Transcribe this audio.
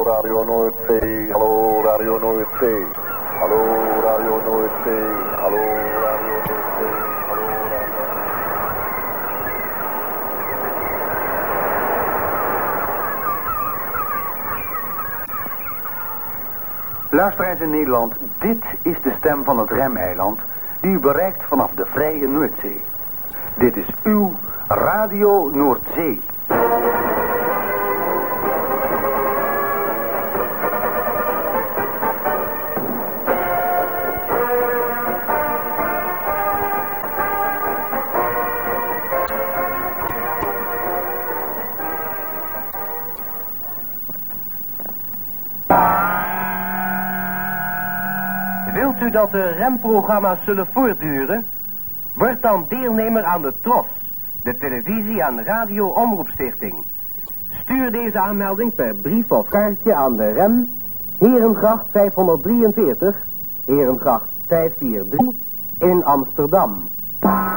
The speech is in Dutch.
Radio Noordzee, hallo Radio Noordzee. Hallo Radio Noordzee, hallo Radio Noordzee, hallo Radio. Luisteraars in Nederland, dit is de stem van het Remeiland die u bereikt vanaf de vrije Noordzee. Dit is uw Radio Noordzee. Wilt u dat de remprogramma's zullen voortduren? Word dan deelnemer aan de TROS, de televisie- en radio-omroepstichting. Stuur deze aanmelding per brief of kaartje aan de REM, Herengracht 543, Herengracht 543 in Amsterdam.